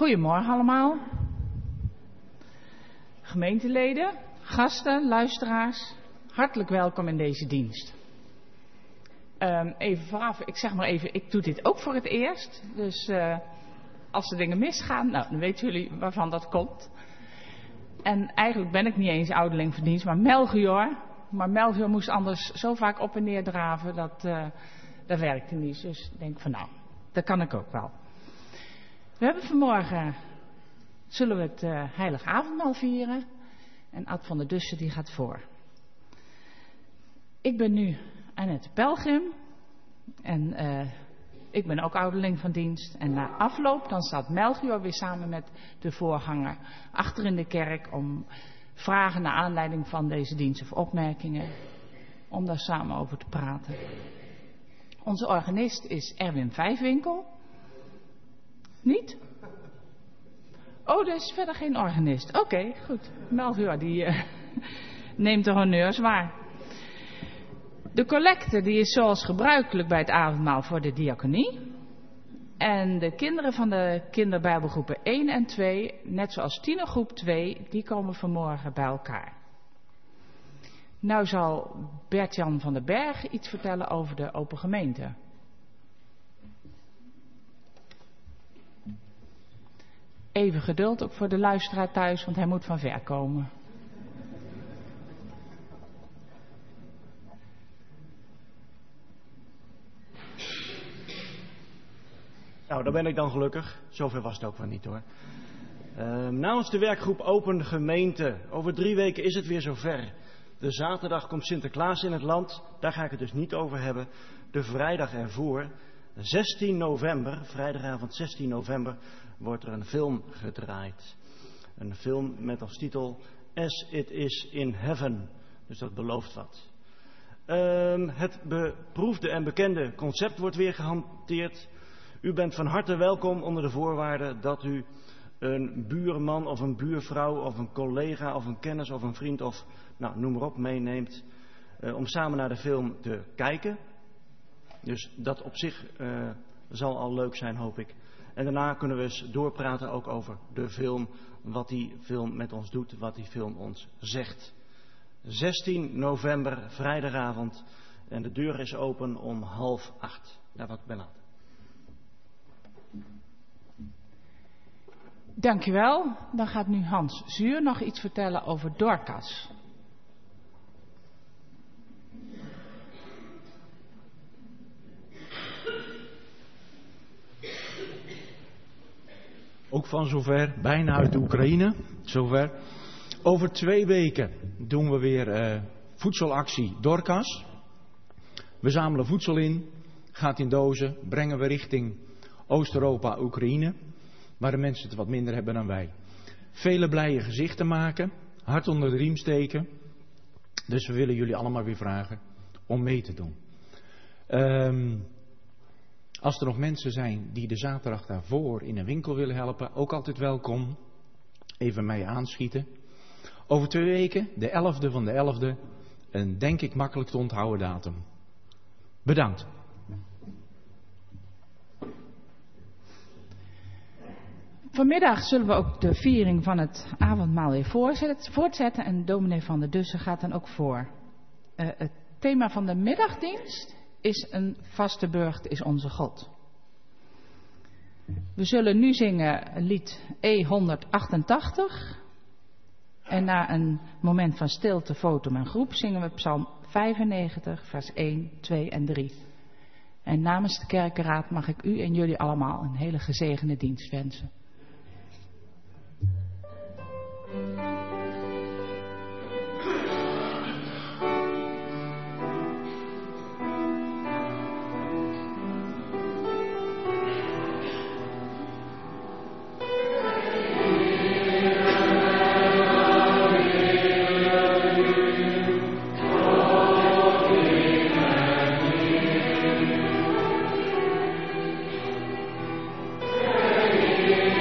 Goedemorgen allemaal. Gemeenteleden, gasten, luisteraars, hartelijk welkom in deze dienst. Even vooraf, ik zeg maar even, ik doe dit ook voor het eerst. Dus als er dingen misgaan, nou, dan weten jullie waarvan dat komt. En eigenlijk ben ik niet eens ouderling van dienst, maar Melchior. Maar Melchior moest anders zo vaak op en neer draven, dat werkte niet. Dus ik denk van nou, dat kan ik ook wel. We hebben vanmorgen, zullen we het heilige avondmaal vieren. En Ad van der Dussen die gaat voor. Ik ben nu Annette Pelgrim. En ik ben ook ouderling van dienst. En na afloop dan staat Melchior weer samen met de voorganger achter in de kerk om vragen naar aanleiding van deze dienst of opmerkingen. Om daar samen over te praten. Onze organist is Erwin Vijfwinkel. Niet? Oh, er is verder geen organist. Oké, goed. Melchior die neemt de honneurs waar. De collecte die is zoals gebruikelijk bij het avondmaal voor de diaconie. En de kinderen van de kinderbijbelgroepen 1 en 2, net zoals tienergroep 2, die komen vanmorgen bij elkaar. Nou zal Bert-Jan van den Berg iets vertellen over de Open Gemeente. Even geduld ook voor de luisteraar thuis, want hij moet van ver komen. Nou, daar ben ik dan gelukkig. Zover was het ook wel niet hoor. Namens de werkgroep Open Gemeente. Over 3 weken is het weer zover. De zaterdag komt Sinterklaas in het land. Daar ga ik het dus niet over hebben. De vrijdag ervoor, 16 november, vrijdagavond 16 november, wordt er een film gedraaid. Een film met als titel As It Is in Heaven. Dus dat belooft wat. Het beproefde en bekende concept wordt weer gehanteerd. U bent van harte welkom onder de voorwaarde dat u een buurman of een buurvrouw of een collega of een kennis of een vriend of nou, noem maar op meeneemt om samen naar de film te kijken. Dus dat op zich zal al leuk zijn, hoop ik. En daarna kunnen we eens doorpraten ook over de film, wat die film met ons doet, wat die film ons zegt. 16 november, vrijdagavond, en de deur is open om 7:30. Daar wat ik ben laat. Dankjewel. Dan gaat nu Hans Zuur nog iets vertellen over Dorcas. Ook van zover, bijna uit de Oekraïne, zover. Over 2 weken doen we weer voedselactie Dorcas. We zamelen voedsel in, gaat in dozen, brengen we richting Oost-Europa, Oekraïne, waar de mensen het wat minder hebben dan wij. Vele blije gezichten maken, hart onder de riem steken. Dus we willen jullie allemaal weer vragen om mee te doen. Als er nog mensen zijn die de zaterdag daarvoor in een winkel willen helpen, ook altijd welkom. Even mij aanschieten. Over 2 weken, de 11e van de 11e, een denk ik makkelijk te onthouden datum. Bedankt. Vanmiddag zullen we ook de viering van het avondmaal weer voortzetten. En dominee van der Dussen gaat dan ook voor. Het thema van de middagdienst is een vaste burcht is onze God. We zullen nu zingen lied E188. En na een moment van stilte, fotum en groep zingen we psalm 95, vers 1, 2 en 3. En namens de kerkenraad mag ik u en jullie allemaal een hele gezegende dienst wensen. Yeah.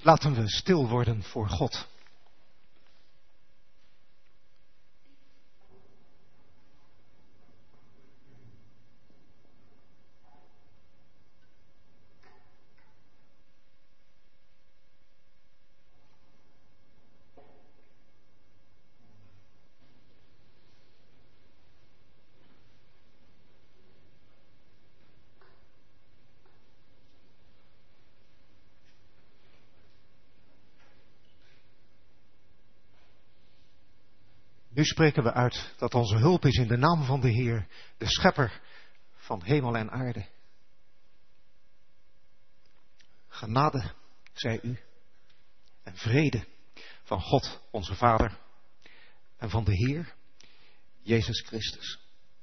Laten we stil worden voor God. Nu spreken we uit dat onze hulp is in de naam van de Heer, de schepper van hemel en aarde. Genade zij u en vrede van God onze Vader en van de Heer Jezus Christus.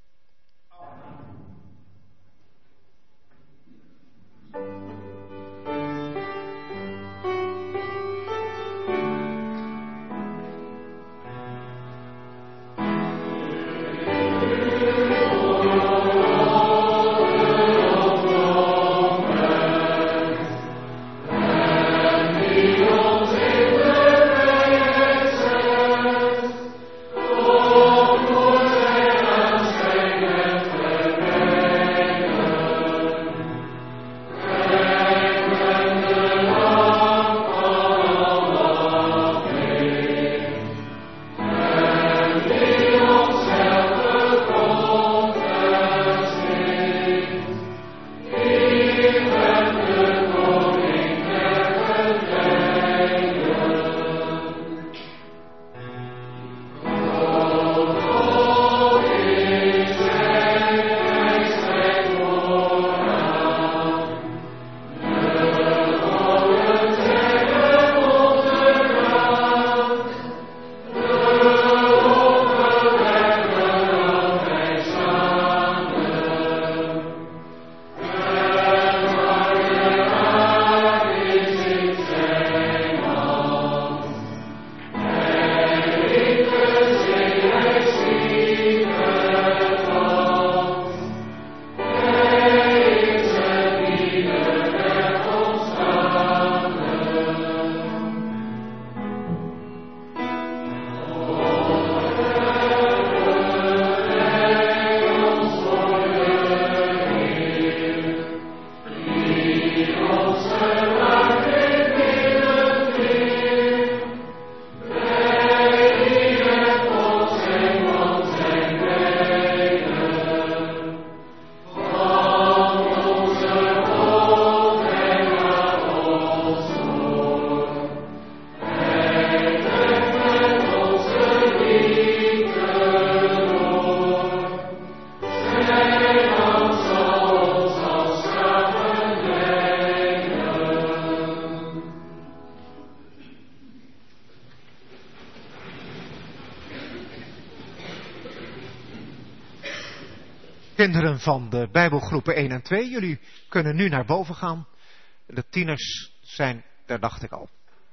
Kinderen van de Bijbelgroepen 1 en 2, jullie kunnen nu naar boven gaan. De tieners zijn, daar dacht ik al.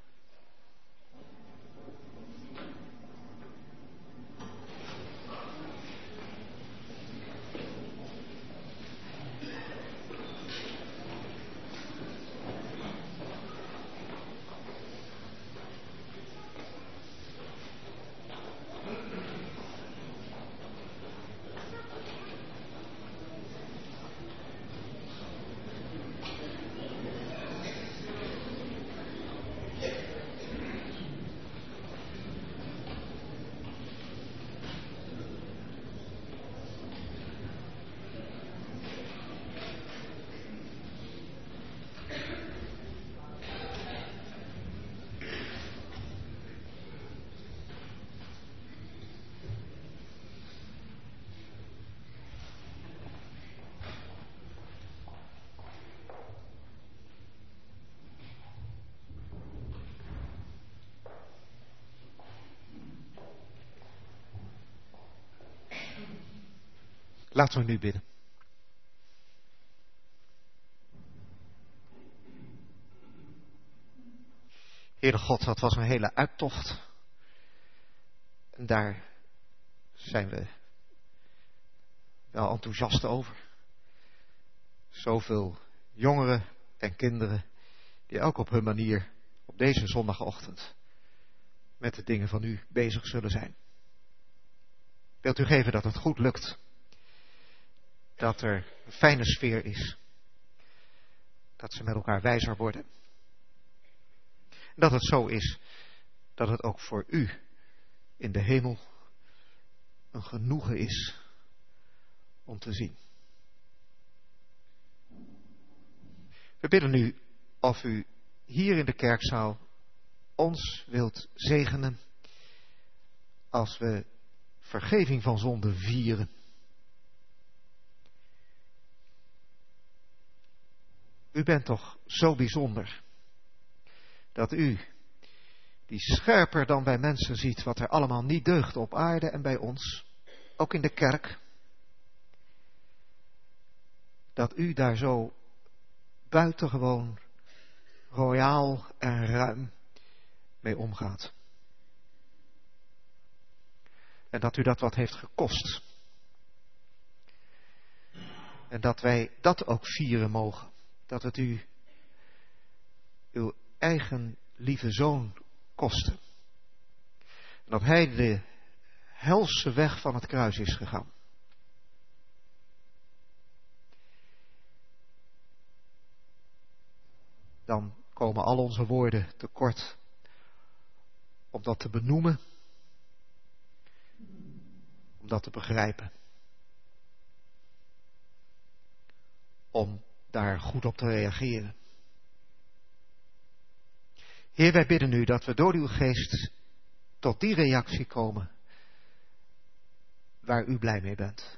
Laten we nu bidden. Heere God, dat was een hele uittocht. En daar zijn we wel enthousiast over. Zoveel jongeren en kinderen die ook op hun manier op deze zondagochtend met de dingen van u bezig zullen zijn. Wilt u geven dat het goed lukt? Dat er een fijne sfeer is. Dat ze met elkaar wijzer worden. En dat het zo is dat het ook voor u in de hemel een genoegen is om te zien. We bidden u of u hier in de kerkzaal ons wilt zegenen als we vergeving van zonde vieren. U bent toch zo bijzonder dat u, die scherper dan bij mensen ziet wat er allemaal niet deugt op aarde en bij ons, ook in de kerk, dat u daar zo buitengewoon royaal en ruim mee omgaat. En dat u dat wat heeft gekost. En dat wij dat ook vieren mogen. Dat het u uw eigen lieve zoon kostte. En dat hij de helse weg van het kruis is gegaan. Dan komen al onze woorden tekort om dat te benoemen, om dat te begrijpen, om daar goed op te reageren. Heer, wij bidden u dat we door uw geest tot die reactie komen waar u blij mee bent.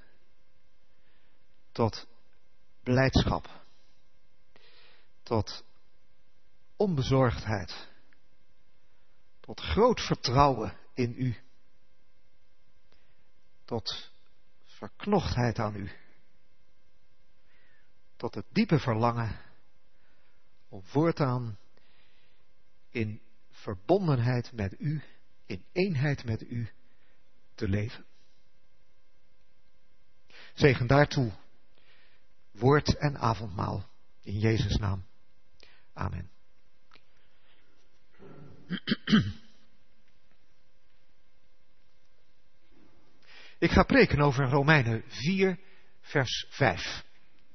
Tot blijdschap, tot onbezorgdheid, tot groot vertrouwen in u, tot verknochtheid aan u, tot het diepe verlangen om voortaan in verbondenheid met u, in eenheid met u te leven. Zegen daartoe woord en avondmaal in Jezus' naam. Amen. Ik ga preken over Romeinen 4, vers 5.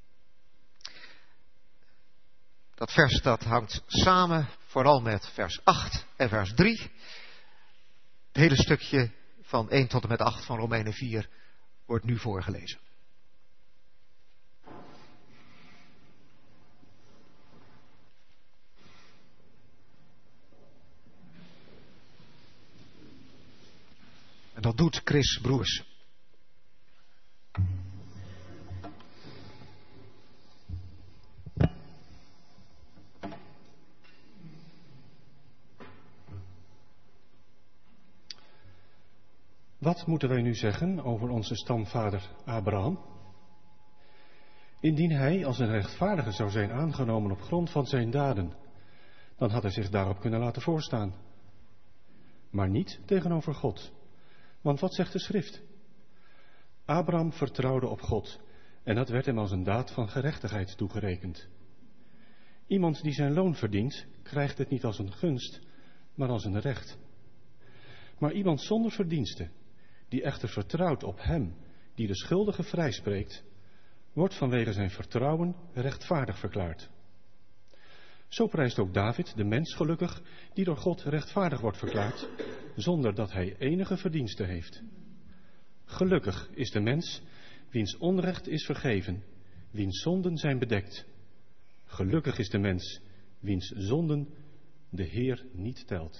Dat vers dat hangt samen vooral met vers 8 en vers 3. Het hele stukje van 1 tot en met 8 van Romeinen 4 wordt nu voorgelezen. En dat doet Chris Broers. Wat moeten wij nu zeggen over onze stamvader Abraham? Indien hij als een rechtvaardige zou zijn aangenomen op grond van zijn daden, dan had hij zich daarop kunnen laten voorstaan. Maar niet tegenover God. Want wat zegt de schrift? Abraham vertrouwde op God en dat werd hem als een daad van gerechtigheid toegerekend. Iemand die zijn loon verdient, krijgt het niet als een gunst, maar als een recht. Maar iemand zonder verdienste, die echter vertrouwt op hem die de schuldige vrijspreekt, wordt vanwege zijn vertrouwen rechtvaardig verklaard. Zo prijst ook David de mens gelukkig die door God rechtvaardig wordt verklaard, zonder dat hij enige verdienste heeft. Gelukkig is de mens wiens onrecht is vergeven, wiens zonden zijn bedekt. Gelukkig is de mens wiens zonden de Heer niet telt.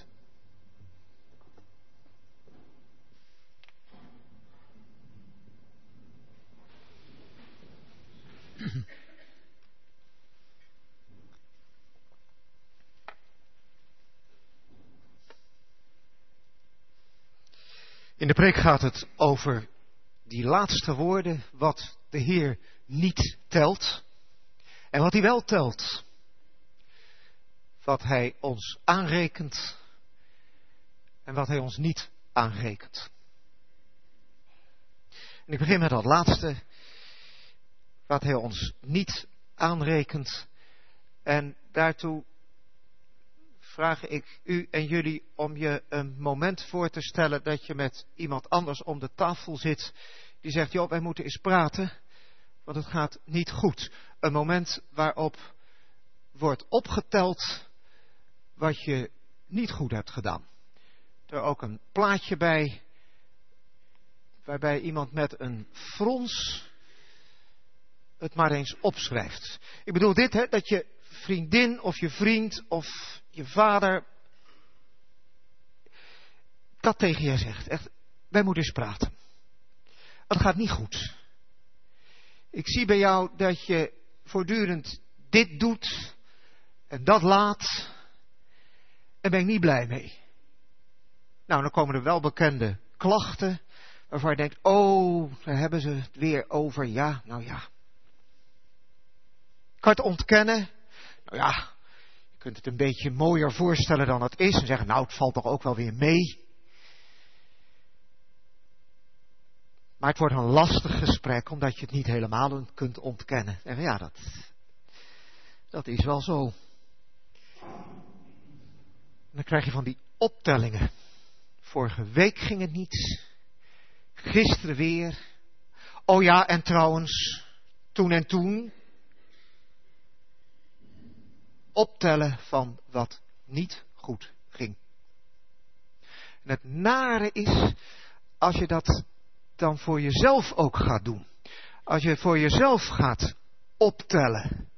In de preek gaat het over die laatste woorden, wat de Heer niet telt en wat hij wel telt. Wat hij ons aanrekent en wat hij ons niet aanrekent. En ik begin met dat laatste, wat hij ons niet aanrekent. En daartoe vraag ik u en jullie om je een moment voor te stellen dat je met iemand anders om de tafel zit. Die zegt, joh, wij moeten eens praten, want het gaat niet goed. Een moment waarop wordt opgeteld wat je niet goed hebt gedaan. Er ook een plaatje bij, waarbij iemand met een frons het maar eens opschrijft. Ik bedoel dit, hè, dat je vriendin of je vriend of je vader dat tegen je zegt. Echt, wij moeten eens praten. Het gaat niet goed. Ik zie bij jou dat je voortdurend dit doet en dat laat. En ben ik niet blij mee. Nou, dan komen er wel bekende klachten waarvan je denkt, oh, daar hebben ze het weer over. Ja, nou ja. Kan je het ontkennen? Nou ja, je kunt het een beetje mooier voorstellen dan het is. En zeggen, nou, het valt toch ook wel weer mee. Maar het wordt een lastig gesprek, omdat je het niet helemaal kunt ontkennen. En ja, dat is wel zo. En dan krijg je van die optellingen. Vorige week ging het niet. Gisteren weer. Oh ja, en trouwens, toen en toen. Optellen van wat niet goed ging. En het nare is, als je dat dan voor jezelf ook gaat doen. Als je voor jezelf gaat optellen.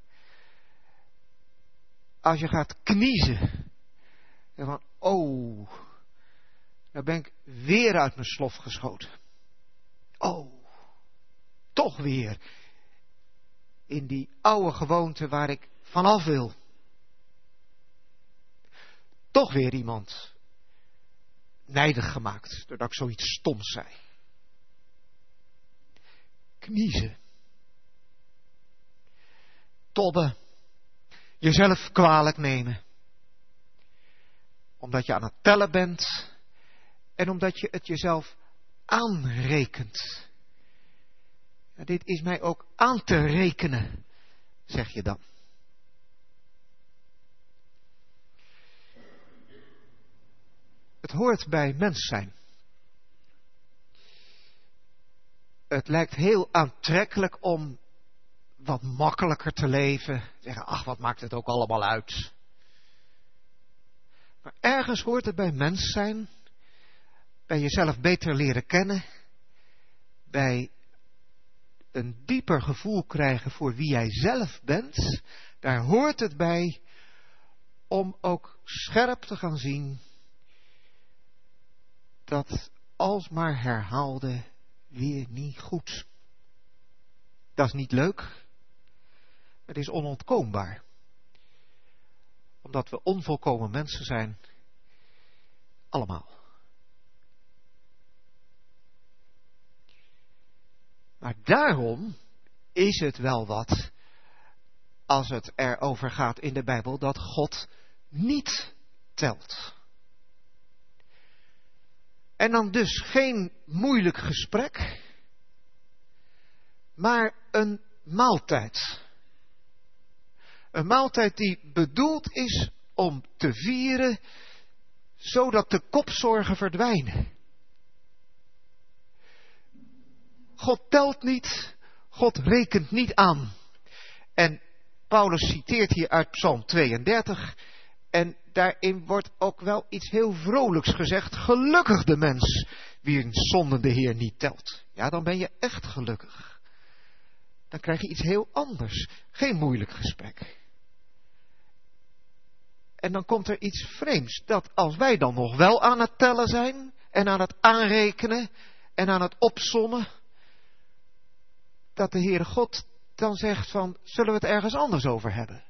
Als je gaat kniezen. En van, oh, nou ben ik weer uit mijn slof geschoten. Oh, toch weer in die oude gewoonte waar ik vanaf wil. Toch weer iemand nijdig gemaakt, doordat ik zoiets stoms zei. Kniezen. Tobben. Jezelf kwalijk nemen. Omdat je aan het tellen bent. En omdat je het jezelf aanrekent. Ja, dit is mij ook aan te rekenen, zeg je dan. Het hoort bij mens zijn. Het lijkt heel aantrekkelijk om wat makkelijker te leven. Zeggen, ach, wat maakt het ook allemaal uit. Maar ergens hoort het bij mens zijn. Bij jezelf beter leren kennen. Bij een dieper gevoel krijgen voor wie jij zelf bent. Daar hoort het bij om ook scherp te gaan zien dat alsmaar herhaalde weer niet goed. Dat is niet leuk. Het is onontkoombaar. Omdat we onvolkomen mensen zijn. Allemaal. Maar daarom is het wel wat, als het erover gaat in de Bijbel, dat God niet telt. En dan dus geen moeilijk gesprek, maar een maaltijd. Een maaltijd die bedoeld is om te vieren, zodat de kopzorgen verdwijnen. God telt niet, God rekent niet aan. En Paulus citeert hier uit Psalm 32. En daarin wordt ook wel iets heel vrolijks gezegd. Gelukkig de mens wiens zonden de Heer niet telt. Ja, dan ben je echt gelukkig. Dan krijg je iets heel anders. Geen moeilijk gesprek. En dan komt er iets vreemds. Dat als wij dan nog wel aan het tellen zijn. En aan het aanrekenen. En aan het opsommen. Dat de Heere God dan zegt van, zullen we het ergens anders over hebben?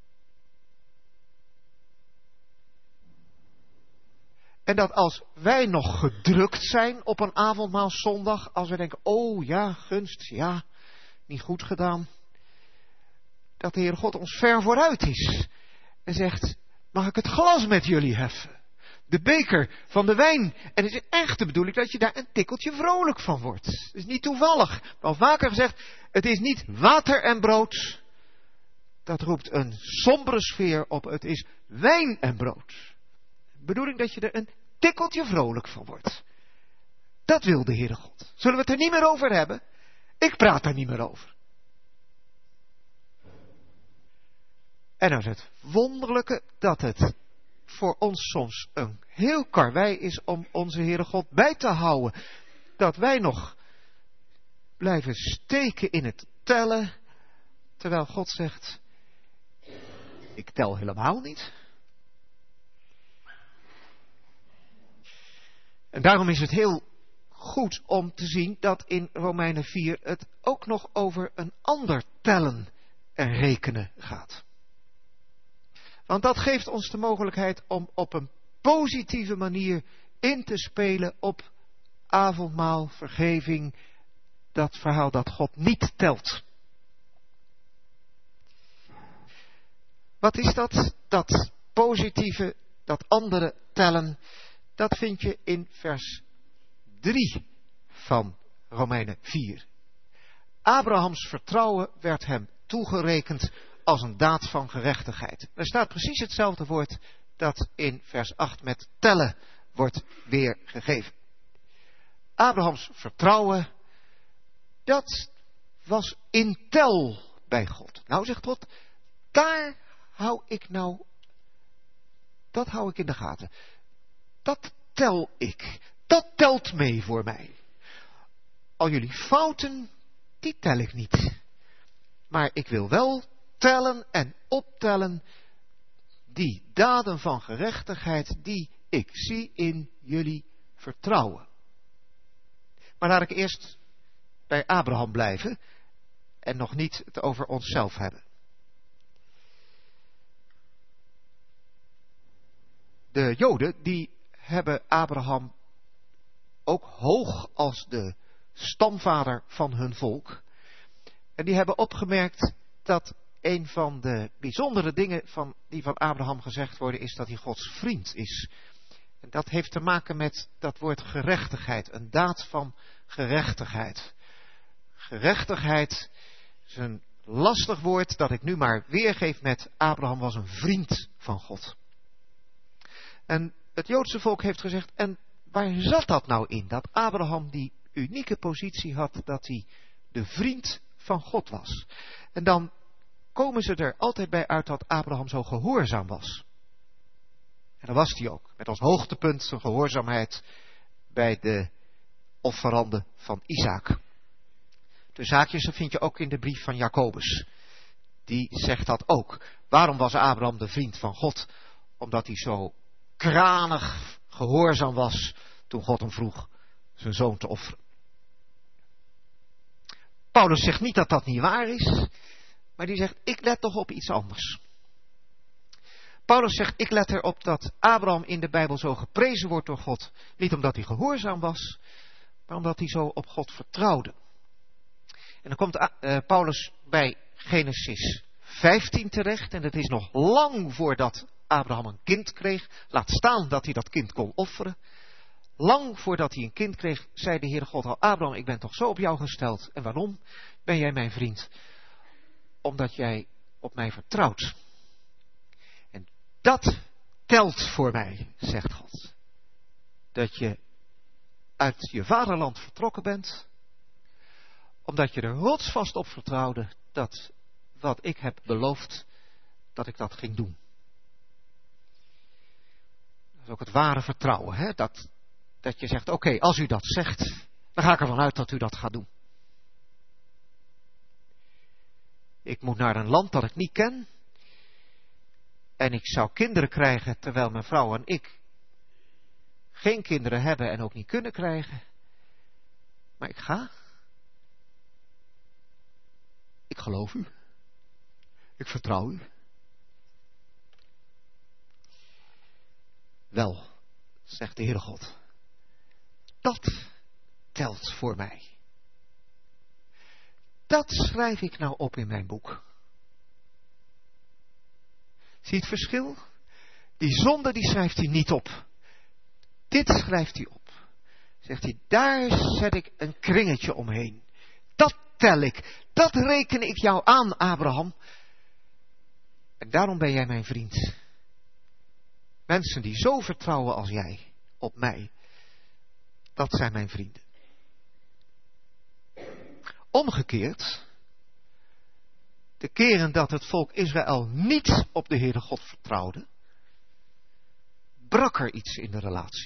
En dat als wij nog gedrukt zijn op een avondmaalszondag, als we denken, oh ja, gunst, ja, niet goed gedaan. Dat de Heere God ons ver vooruit is. En zegt, mag ik het glas met jullie heffen? De beker van de wijn. En het is echt de bedoeling dat je daar een tikkeltje vrolijk van wordt. Het is niet toevallig. Al vaker gezegd, het is niet water en brood. dat roept een sombere sfeer op. Het is wijn en brood. De bedoeling dat je er een tikkeltje vrolijk van wordt. Dat wil de Heere God. Zullen we het er niet meer over hebben? Ik praat er niet meer over. En dan is het wonderlijke dat het voor ons soms een heel karwei is om onze Heere God bij te houden. Dat wij nog blijven steken in het tellen, terwijl God zegt, ik tel helemaal niet. En daarom is het heel goed om te zien dat in Romeinen 4 het ook nog over een ander tellen en rekenen gaat. Want dat geeft ons de mogelijkheid om op een positieve manier in te spelen op avondmaal, vergeving, dat verhaal dat God niet telt. Wat is dat? Dat positieve, dat andere tellen, dat vind je in vers 3 van Romeinen 4. Abrahams vertrouwen werd hem toegerekend als een daad van gerechtigheid. Er staat precies hetzelfde woord dat in vers 8 met tellen wordt weergegeven. Abrahams vertrouwen, dat was in tel bij God. Nou, zegt God, dat hou ik in de gaten. Dat tel ik. Dat telt mee voor mij. Al jullie fouten, die tel ik niet. Maar ik wil wel tellen en optellen die daden van gerechtigheid die ik zie in jullie vertrouwen. Maar laat ik eerst bij Abraham blijven en nog niet het over onszelf hebben. De Joden die hebben Abraham ook hoog als de stamvader van hun volk. En die hebben opgemerkt dat een van de bijzondere dingen die van Abraham gezegd worden is dat hij Gods vriend is. En dat heeft te maken met dat woord gerechtigheid, een daad van gerechtigheid. Gerechtigheid is een lastig woord dat ik nu maar weergeef met Abraham was een vriend van God. En het Joodse volk heeft gezegd, en waar zat dat nou in? Dat Abraham die unieke positie had, dat hij de vriend van God was. En dan komen ze er altijd bij uit dat Abraham zo gehoorzaam was. En dat was hij ook. Met als hoogtepunt zijn gehoorzaamheid bij de offeranden van Isaac. De zaakjes vind je ook in de brief van Jacobus. Die zegt dat ook. Waarom was Abraham de vriend van God? Omdat hij zo kranig gehoorzaam was toen God hem vroeg zijn zoon te offeren. Paulus zegt niet dat dat niet waar is, maar die zegt, ik let toch op iets anders. Paulus zegt, ik let erop dat Abraham in de Bijbel zo geprezen wordt door God, niet omdat hij gehoorzaam was, maar omdat hij zo op God vertrouwde. En dan komt Paulus bij Genesis 15 terecht, en dat is nog lang voordat Abraham een kind kreeg, laat staan dat hij dat kind kon offeren. Lang voordat hij een kind kreeg, zei de Heere God al, Abraham, ik ben toch zo op jou gesteld. En waarom ben jij mijn vriend? Omdat jij op mij vertrouwt. En dat telt voor mij, zegt God. Dat je uit je vaderland vertrokken bent, omdat je er rotsvast op vertrouwde dat wat ik heb beloofd, dat ik dat ging doen. Dat is ook het ware vertrouwen, hè? Dat je zegt, oké, als u dat zegt, dan ga ik ervan uit dat u dat gaat doen. Ik moet naar een land dat ik niet ken. En ik zou kinderen krijgen terwijl mijn vrouw en ik geen kinderen hebben en ook niet kunnen krijgen. Maar ik ga. Ik geloof u. Ik vertrouw u. Wel, zegt de Heere God. Dat telt voor mij. Dat schrijf ik nou op in mijn boek. Zie het verschil? Die zonde die schrijft hij niet op. Dit schrijft hij op. Zegt hij, daar zet ik een kringetje omheen. Dat tel ik. Dat reken ik jou aan, Abraham. En daarom ben jij mijn vriend. Mensen die zo vertrouwen als jij op mij, dat zijn mijn vrienden. Omgekeerd, de keren dat het volk Israël niet op de Heere God vertrouwde, brak er iets in de relatie.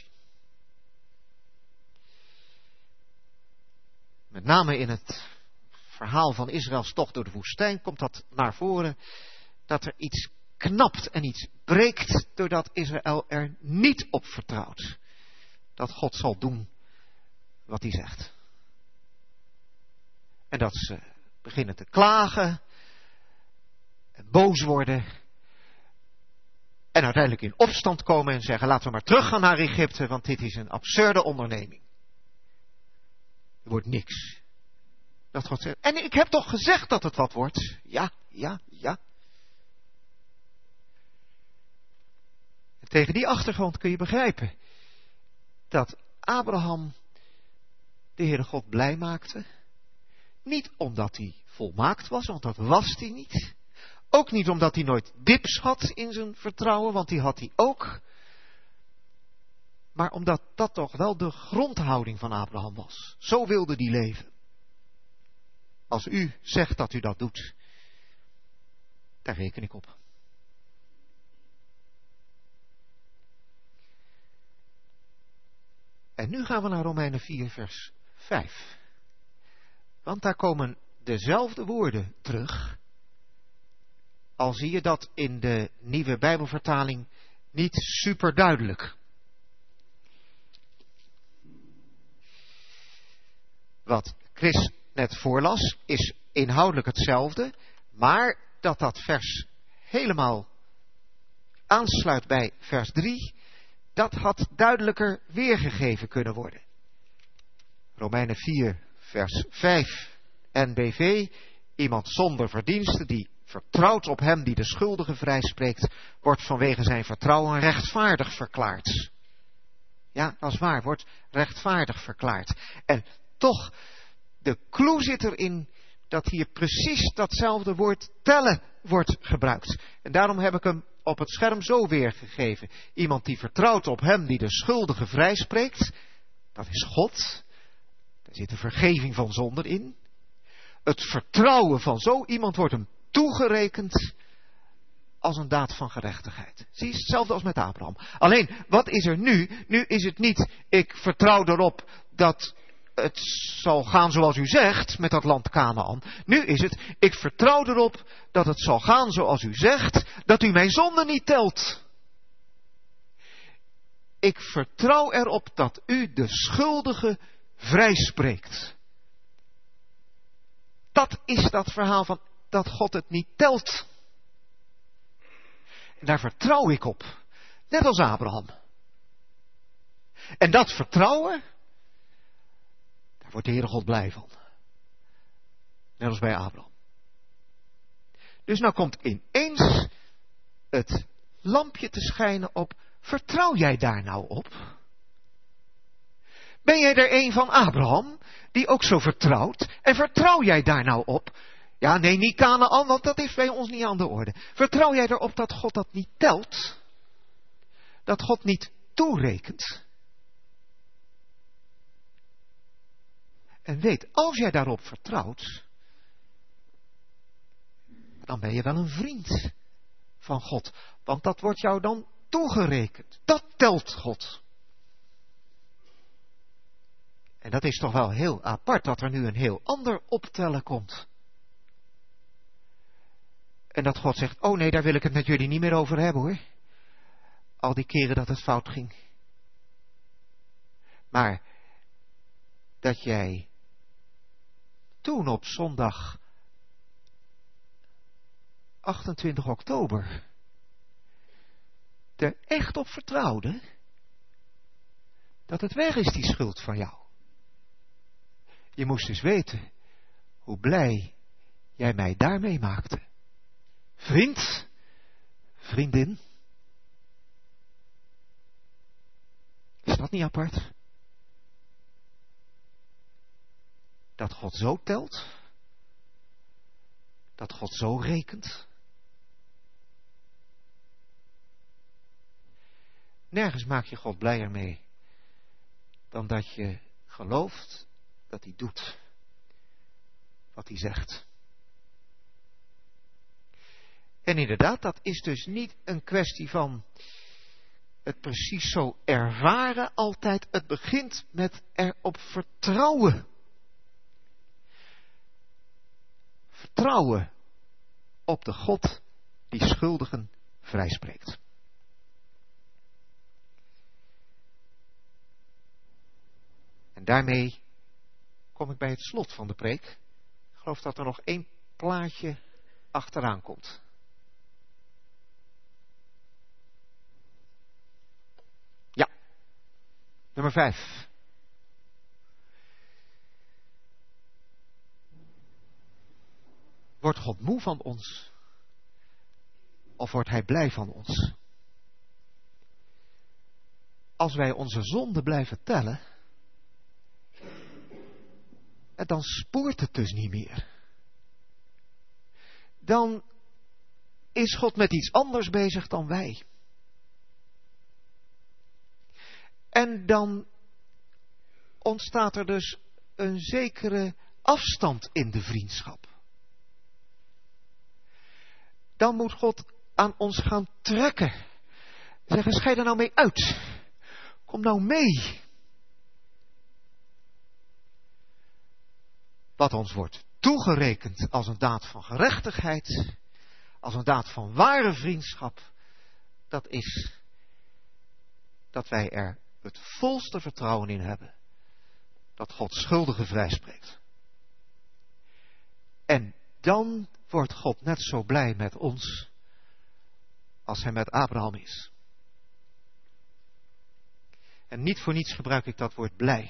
Met name in het verhaal van Israëls tocht door de woestijn komt dat naar voren, dat er iets knapt en iets breekt doordat Israël er niet op vertrouwt. Dat God zal doen wat hij zegt. En dat ze beginnen te klagen en boos worden en uiteindelijk in opstand komen en zeggen: laten we maar teruggaan naar Egypte, want dit is een absurde onderneming. Er wordt niks. Dat God zegt: en ik heb toch gezegd dat het wat wordt? Ja. En tegen die achtergrond kun je begrijpen dat Abraham de Heere God blij maakte. Niet omdat hij volmaakt was, want dat was hij niet. Ook niet omdat hij nooit dips had in zijn vertrouwen, want die had hij ook. Maar omdat dat toch wel de grondhouding van Abraham was. Zo wilde hij leven. Als u zegt dat u dat doet, daar reken ik op. En nu gaan we naar Romeinen 4 vers 5. Want daar komen dezelfde woorden terug. Al zie je dat in de nieuwe Bijbelvertaling niet super duidelijk. Wat Chris net voorlas is inhoudelijk hetzelfde, maar dat vers helemaal aansluit bij vers 3, dat had duidelijker weergegeven kunnen worden. Romeinen 4 vers 5 NBV, iemand zonder verdiensten die vertrouwt op hem die de schuldige vrijspreekt, wordt vanwege zijn vertrouwen rechtvaardig verklaard. Ja, dat is waar, wordt rechtvaardig verklaard. En toch, de clue zit erin dat hier precies datzelfde woord tellen wordt gebruikt. En daarom heb ik hem op het scherm zo weergegeven. Iemand die vertrouwt op hem die de schuldige vrijspreekt, dat is God. Daar zit de vergeving van zonden in. Het vertrouwen van zo iemand wordt hem toegerekend als een daad van gerechtigheid. Zie je, hetzelfde als met Abraham. Alleen, wat is er nu? Nu is het niet, ik vertrouw erop dat het zal gaan zoals u zegt met dat land Kanaan. Nu is het, ik vertrouw erop dat het zal gaan zoals u zegt, dat u mijn zonde niet telt. Ik vertrouw erop dat u de schuldige vrijspreekt. Dat is dat verhaal van dat God het niet telt. En daar vertrouw ik op. Net als Abraham. En dat vertrouwen, daar wordt de Heere God blij van. Net als bij Abraham. Dus nou komt ineens het lampje te schijnen op, vertrouw jij daar nou op? Ben jij er een van Abraham, die ook zo vertrouwt? En vertrouw jij daar nou op? Ja, nee, niet Kanaan, want dat is bij ons niet aan de orde. Vertrouw jij erop dat God dat niet telt? Dat God niet toerekent? En weet, als jij daarop vertrouwt, dan ben je wel een vriend van God. Want dat wordt jou dan toegerekend. Dat telt God. En dat is toch wel heel apart dat er nu een heel ander optellen komt. En dat God zegt, oh nee, daar wil ik het met jullie niet meer over hebben hoor. Al die keren dat het fout ging. Maar dat jij toen op zondag 28 oktober er echt op vertrouwde dat het weg is, die schuld van jou. Je moest eens weten hoe blij jij mij daarmee maakte. Vriend, vriendin. Is dat niet apart? Dat God zo telt? Dat God zo rekent? Nergens maak je God blijer mee dan dat je gelooft dat hij doet wat hij zegt. En inderdaad, dat is dus niet een kwestie van het precies zo ervaren altijd. Het begint met erop vertrouwen. Vertrouwen op de God die schuldigen vrijspreekt. En daarmee kom ik bij het slot van de preek. Ik geloof dat er nog 1 plaatje achteraan komt. Ja, nummer 5. Wordt God moe van ons? Of wordt hij blij van ons? Als wij onze zonden blijven tellen, dan spoort het dus niet meer. Dan is God met iets anders bezig dan wij. En dan ontstaat er dus een zekere afstand in de vriendschap. Dan moet God aan ons gaan trekken. Zeggen, schei er nou mee uit. Kom nou mee. Wat ons wordt toegerekend als een daad van gerechtigheid, als een daad van ware vriendschap, dat is dat wij er het volste vertrouwen in hebben dat God schuldigen vrijspreekt. En dan wordt God net zo blij met ons als hij met Abraham is. En niet voor niets gebruik ik dat woord blij.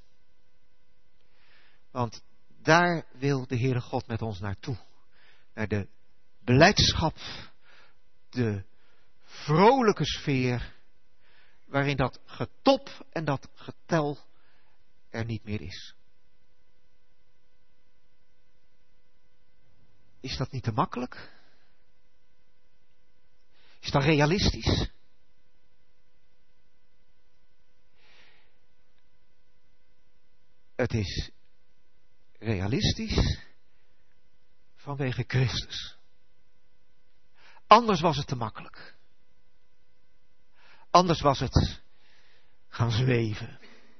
Want daar wil de Heere God met ons naartoe. Naar de blijdschap, de vrolijke sfeer, waarin dat getop en dat getel er niet meer is. Is dat niet te makkelijk? Is dat realistisch? Het is realistisch vanwege Christus. Anders was het te makkelijk. Anders was het gaan zweven.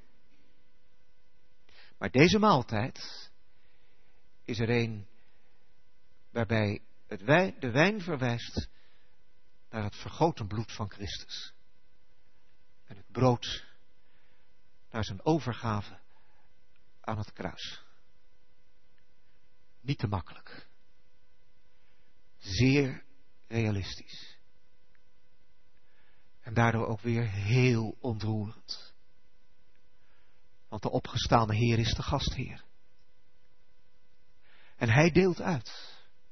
Maar deze maaltijd is er een waarbij de wijn verwijst naar het vergoten bloed van Christus. En het brood naar zijn overgave aan het kruis. Niet te makkelijk. Zeer realistisch. En daardoor ook weer heel ontroerend. Want de opgestane Heer is de gastheer. En hij deelt uit.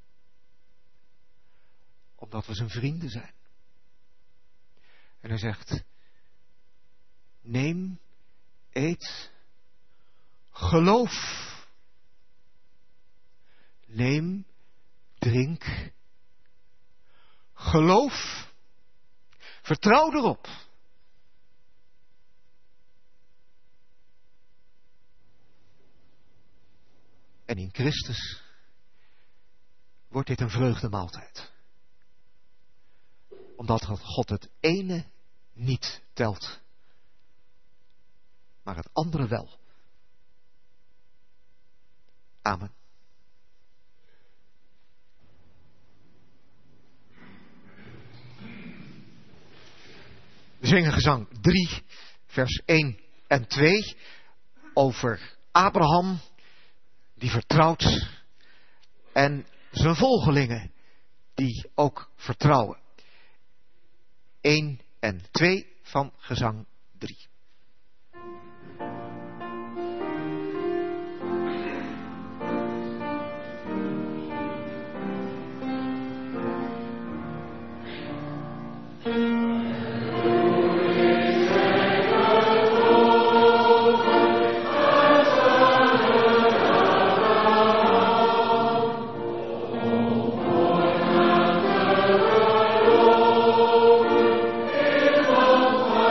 Omdat we zijn vrienden zijn. En hij zegt, neem, eet, geloof. Neem, drink, geloof. Vertrouw erop. En in Christus wordt dit een vreugdemaaltijd. Omdat God het ene niet telt, maar het andere wel. Amen. We zingen gezang 3, vers 1 en 2 over Abraham, die vertrouwt, en zijn volgelingen, die ook vertrouwen. 1 en 2 van gezang 3. Oh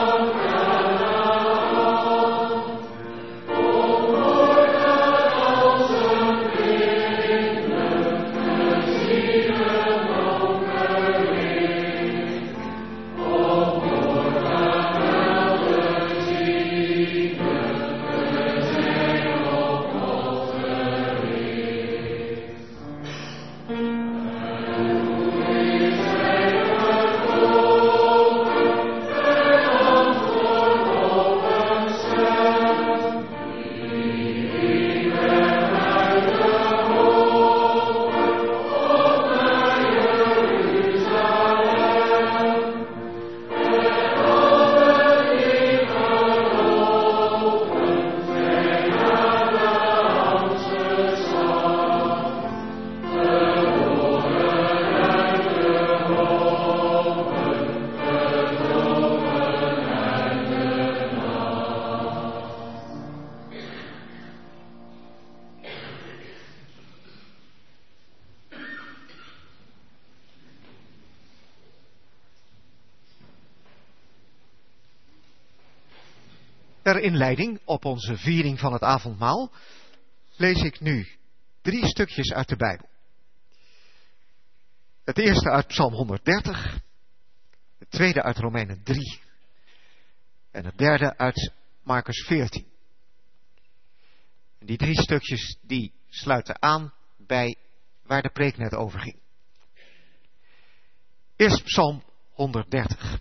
Ter inleiding op onze viering van het avondmaal lees ik nu 3 stukjes uit de Bijbel. Het eerste uit Psalm 130, het tweede uit Romeinen 3 en het derde uit Marcus 14. En die 3 stukjes die sluiten aan bij waar de preek net over ging. Eerst Psalm 130.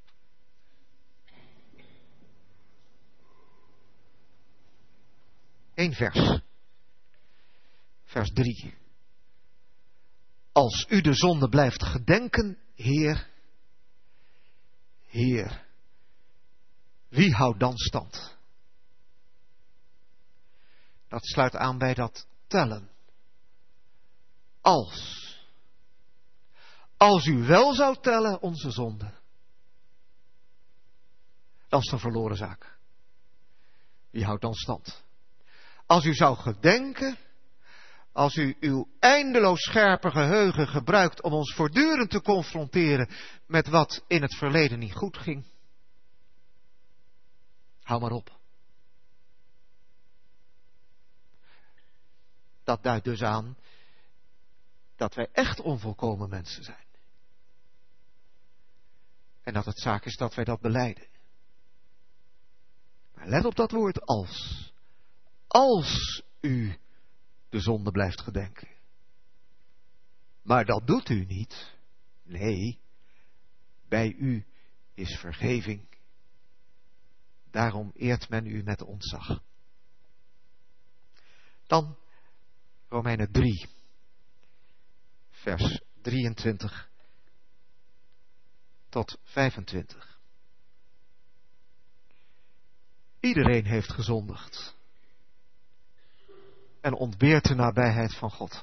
Eén vers. Vers 3. Als u de zonde blijft gedenken, Heer, Heer, wie houdt dan stand? Dat sluit aan bij dat tellen. Als u wel zou tellen onze zonde, dat is een verloren zaak. Wie houdt dan stand? Als u zou gedenken, als u uw eindeloos scherpe geheugen gebruikt om ons voortdurend te confronteren met wat in het verleden niet goed ging, hou maar op. Dat duidt dus aan dat wij echt onvolkomen mensen zijn. En dat het zaak is dat wij dat belijden. Maar let op dat woord als. Als u de zonde blijft gedenken. Maar dat doet u niet. Nee, bij u is vergeving. Daarom eert men u met ontzag. Dan Romeinen 3, vers 23 tot 25. Iedereen heeft gezondigd en ontbeert de nabijheid van God.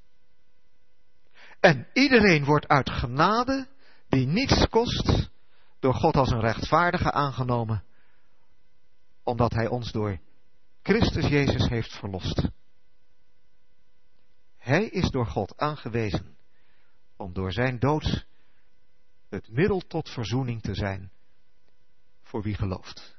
En iedereen wordt uit genade, die niets kost, door God als een rechtvaardige aangenomen, omdat hij ons door Christus Jezus heeft verlost. Hij is door God aangewezen om door zijn dood het middel tot verzoening te zijn voor wie gelooft.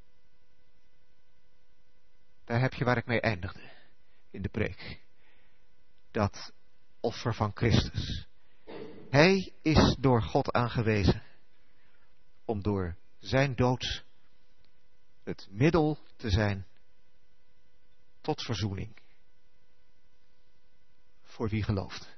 Daar heb je waar ik mee eindigde in de preek. Dat offer van Christus. Hij is door God aangewezen om door zijn dood het middel te zijn tot verzoening voor wie gelooft.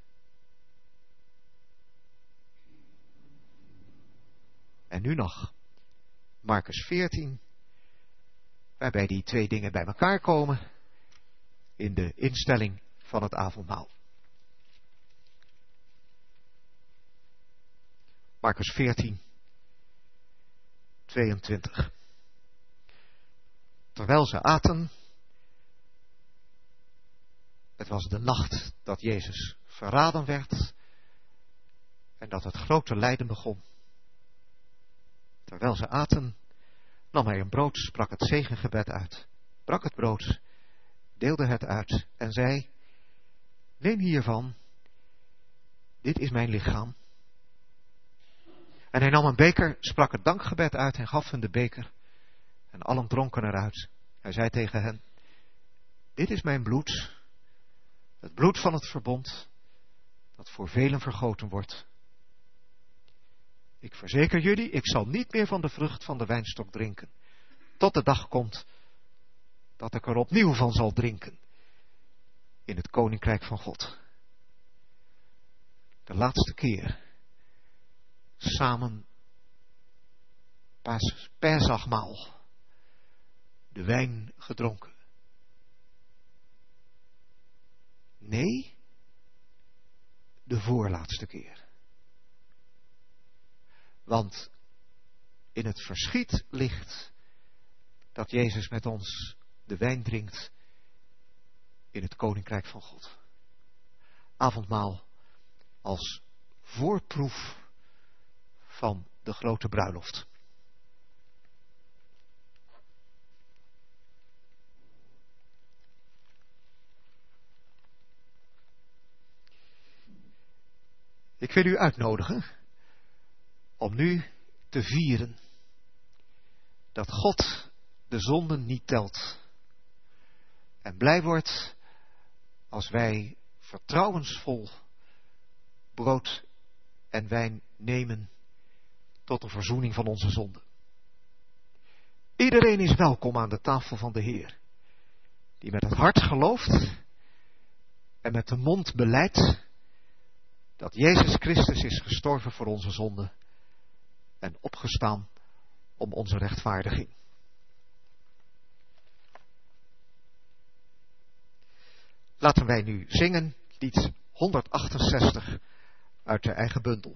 En nu nog Marcus 14, waarbij die 2 dingen bij elkaar komen in de instelling van het avondmaal. Marcus 14, 22. Terwijl ze aten, het was de nacht dat Jezus verraden werd en dat het grote lijden begon. Terwijl ze aten, nam hij een brood, sprak het zegengebed uit, brak het brood, deelde het uit en zei, neem hiervan, dit is mijn lichaam. En hij nam een beker, sprak het dankgebed uit en gaf hun de beker. En allen dronken eruit. Hij zei tegen hen, dit is mijn bloed, het bloed van het verbond, dat voor velen vergoten wordt. Ik verzeker jullie, ik zal niet meer van de vrucht van de wijnstok drinken, tot de dag komt dat ik er opnieuw van zal drinken in het koninkrijk van God. De laatste keer samen Pesachmaal, de wijn gedronken. Nee, de voorlaatste keer. Want in het verschiet ligt dat Jezus met ons de wijn drinkt in het koninkrijk van God. Avondmaal als voorproef van de grote bruiloft. Ik wil u uitnodigen om nu te vieren dat God de zonde niet telt. En blij wordt als wij vertrouwensvol brood en wijn nemen tot de verzoening van onze zonden. Iedereen is welkom aan de tafel van de Heer, die met het hart gelooft en met de mond belijdt dat Jezus Christus is gestorven voor onze zonden en opgestaan om onze rechtvaardiging. Laten wij nu zingen lied 168 uit de eigen bundel.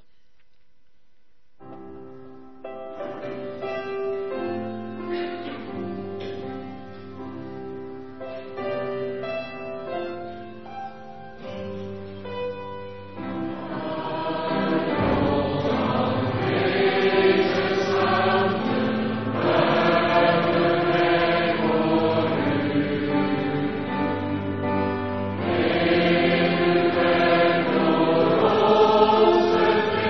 Amen.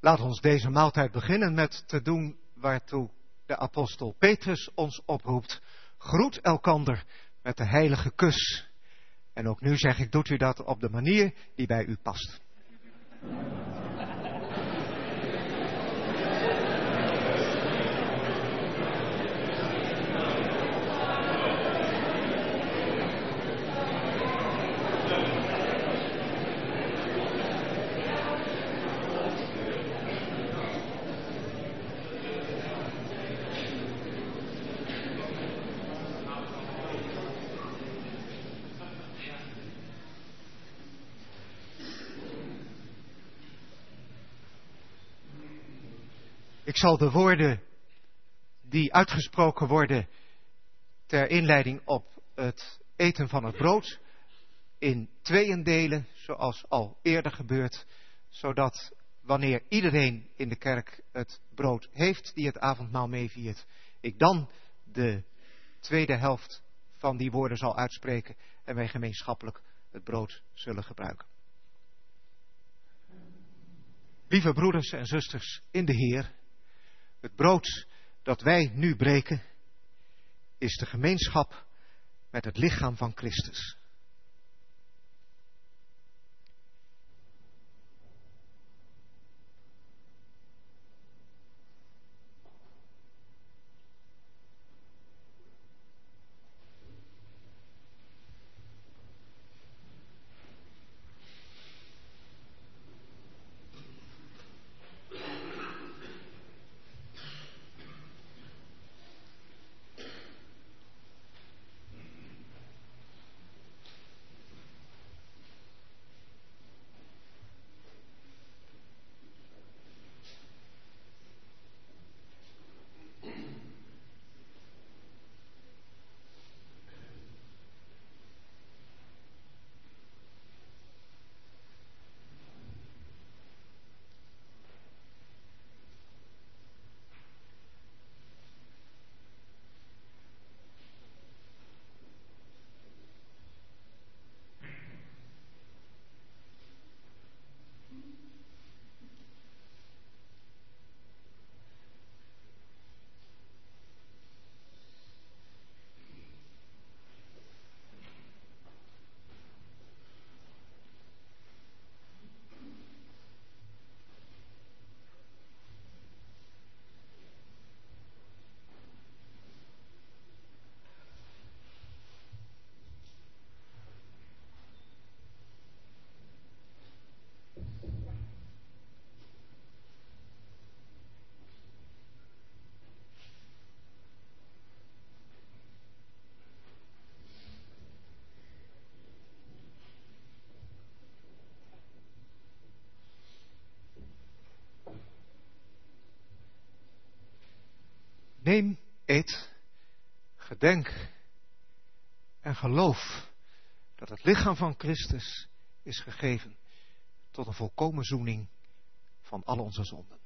Laat ons deze maaltijd beginnen met te doen waartoe de apostel Petrus ons oproept. Groet elkander met de heilige kus. En ook nu zeg ik, doet u dat op de manier die bij u past. Ik zal de woorden die uitgesproken worden ter inleiding op het eten van het brood in tweeën delen, zoals al eerder gebeurt, zodat wanneer iedereen in de kerk het brood heeft die het avondmaal meeviert, ik dan de tweede helft van die woorden zal uitspreken en wij gemeenschappelijk het brood zullen gebruiken. Lieve broeders en zusters in de Heer, het brood dat wij nu breken is de gemeenschap met het lichaam van Christus. Neem, eet, gedenk en geloof dat het lichaam van Christus is gegeven tot een volkomen zoening van al onze zonden.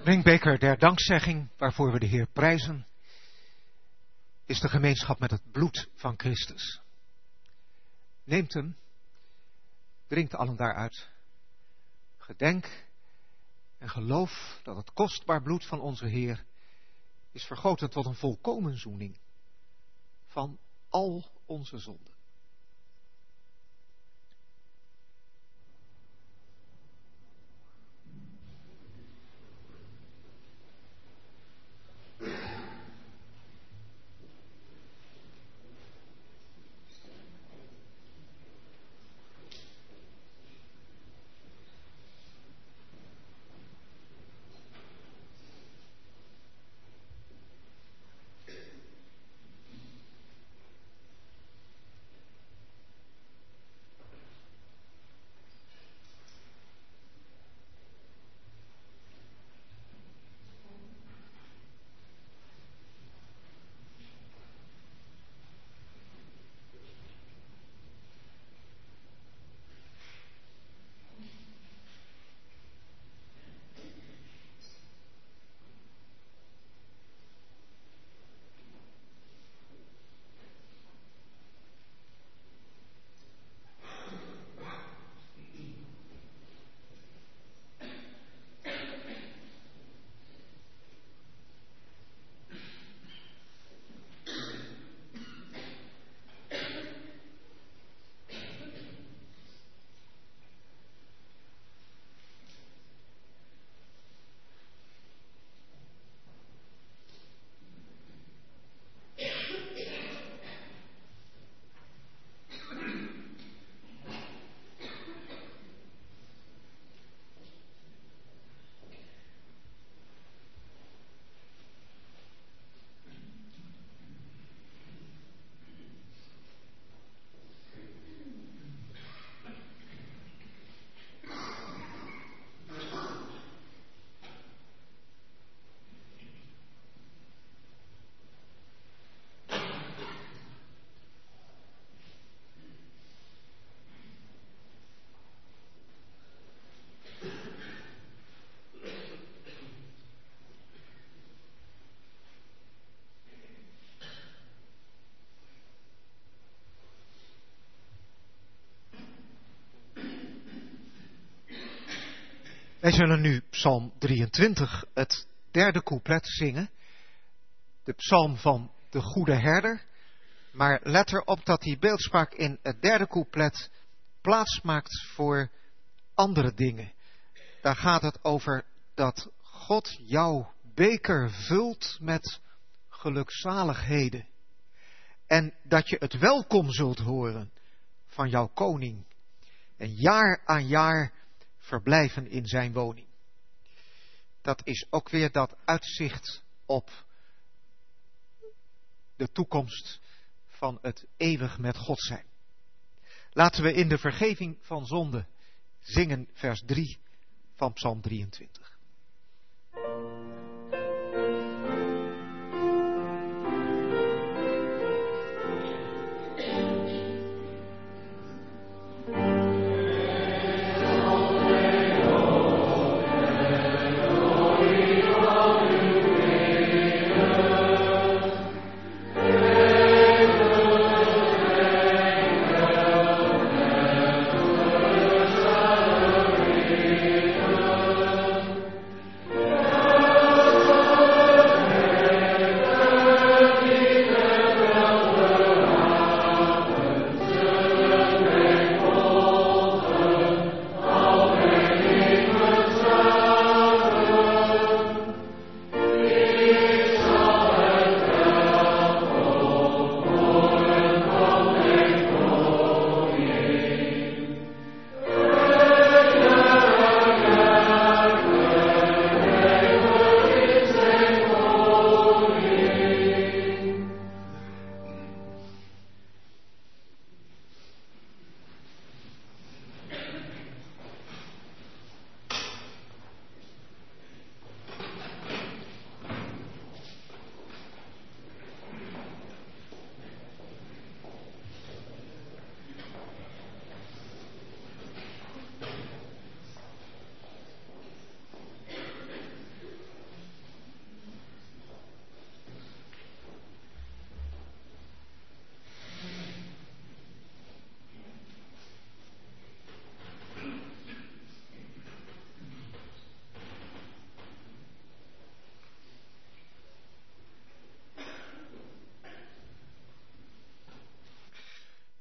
drinkbeker der dankzegging, waarvoor we de Heer prijzen, is de gemeenschap met het bloed van Christus. Neemt hem, drinkt allen daaruit. Gedenk en geloof dat het kostbaar bloed van onze Heer is vergoten tot een volkomen zoening van al onze zonden. Wij zullen nu Psalm 23, het derde couplet zingen. De psalm van de goede herder. Maar let erop dat die beeldspraak in het derde couplet plaats maakt voor andere dingen. Daar gaat het over dat God jouw beker vult met gelukzaligheden. En dat je het welkom zult horen van jouw koning. En jaar aan jaar verblijven in zijn woning. Dat is ook weer dat uitzicht op de toekomst van het eeuwig met God zijn. Laten we in de vergeving van zonde zingen vers 3 van Psalm 23.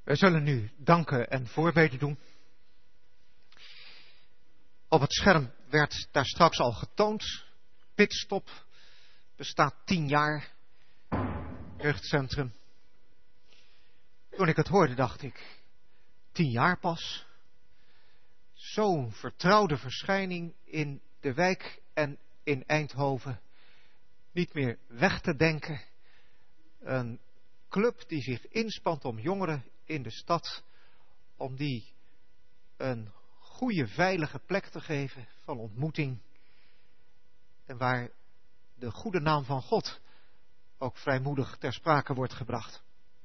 We zullen nu danken en voorbeden doen. Op het scherm werd daar straks al getoond. Pitstop bestaat 10 jaar. Jeugdcentrum. Toen ik het hoorde dacht ik, 10 jaar pas. Zo'n vertrouwde verschijning in de wijk en in Eindhoven. Niet meer weg te denken. Een club die zich inspant om jongeren in de stad, om die een goede, veilige plek te geven van ontmoeting. En waar de goede naam van God ook vrijmoedig ter sprake wordt gebracht.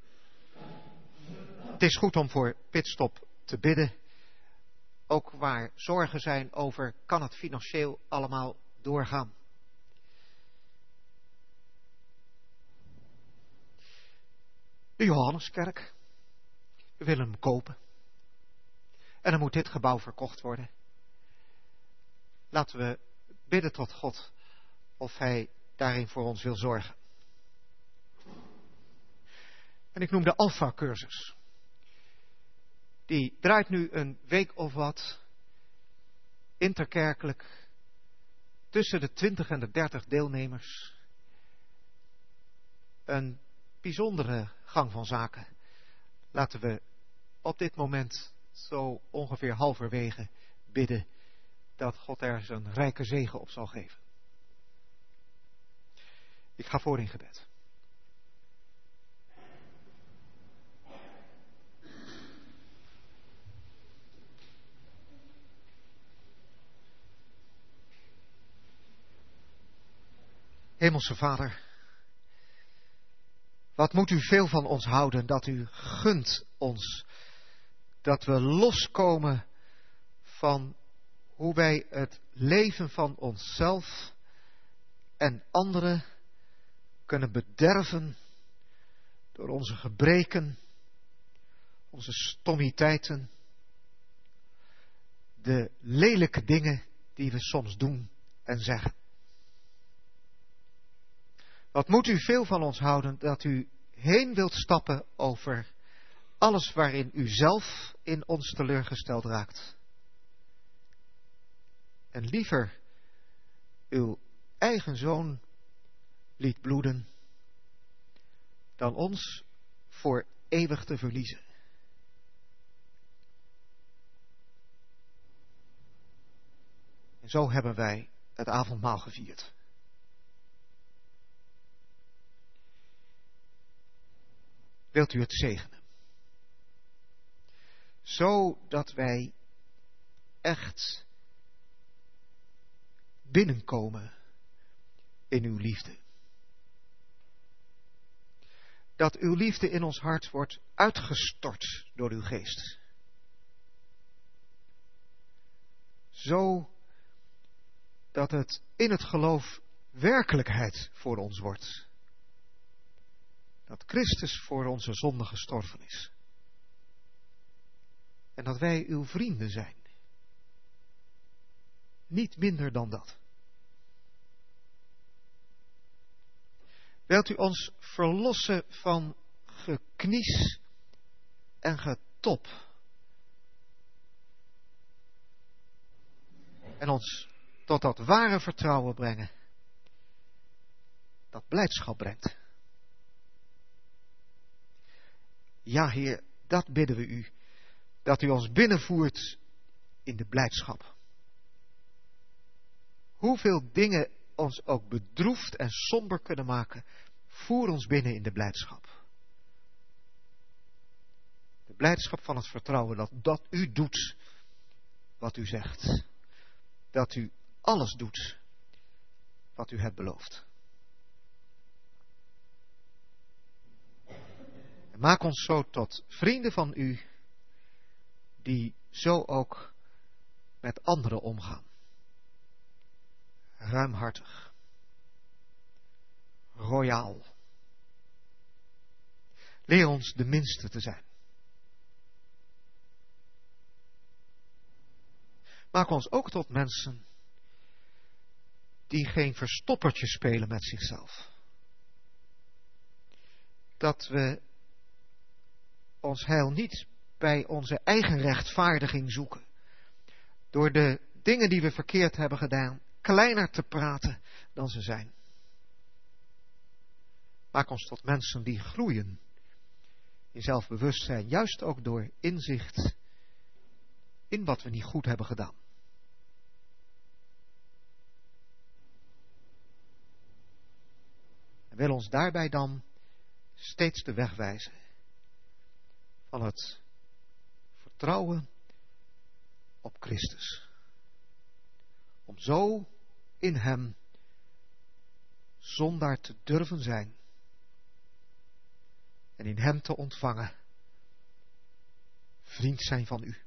Het is goed om voor Pitstop te bidden. Ook waar zorgen zijn over, kan het financieel allemaal doorgaan. De Johanneskerk. We willen hem kopen. En dan moet dit gebouw verkocht worden. Laten we bidden tot God of Hij daarin voor ons wil zorgen. En ik noem de Alpha-cursus. Die draait nu een week of wat interkerkelijk tussen de 20 en de 30 deelnemers. Een bijzondere gang van zaken. Laten we op dit moment zo ongeveer halverwege bidden dat God er zijn rijke zegen op zal geven. Ik ga voor in gebed. Hemelse Vader, wat moet u veel van ons houden dat u gunt ons dat we loskomen van hoe wij het leven van onszelf en anderen kunnen bederven door onze gebreken, onze stommiteiten, de lelijke dingen die we soms doen en zeggen. Wat moet u veel van ons houden dat u heen wilt stappen over alles waarin u zelf in ons teleurgesteld raakt. En liever uw eigen zoon liet bloeden dan ons voor eeuwig te verliezen. En zo hebben wij het avondmaal gevierd. Wilt u het zegenen? Zodat wij echt binnenkomen in uw liefde. Dat uw liefde in ons hart wordt uitgestort door uw geest. Zo dat het in het geloof werkelijkheid voor ons wordt. Dat Christus voor onze zonde gestorven is. En dat wij uw vrienden zijn. Niet minder dan dat. Wilt u ons verlossen van geknies en getop. En ons tot dat ware vertrouwen brengen. Dat blijdschap brengt. Ja, Heer, dat bidden we u. Dat u ons binnenvoert in de blijdschap. Hoeveel dingen ons ook bedroefd en somber kunnen maken, voer ons binnen in de blijdschap. De blijdschap van het vertrouwen dat u doet wat u zegt. Dat u alles doet wat u hebt beloofd. En maak ons zo tot vrienden van u, die zo ook met anderen omgaan. Ruimhartig. Royaal. Leer ons de minste te zijn. Maak ons ook tot mensen die geen verstoppertje spelen met zichzelf. Dat we ons heil niet bij onze eigen rechtvaardiging zoeken. Door de dingen die we verkeerd hebben gedaan kleiner te praten dan ze zijn. Maak ons tot mensen die groeien in zelfbewustzijn, juist ook door inzicht in wat we niet goed hebben gedaan. En wil ons daarbij dan steeds de weg wijzen van het vertrouwen op Christus. Om zo in Hem zondaar te durven zijn en in Hem te ontvangen, vriend zijn van U.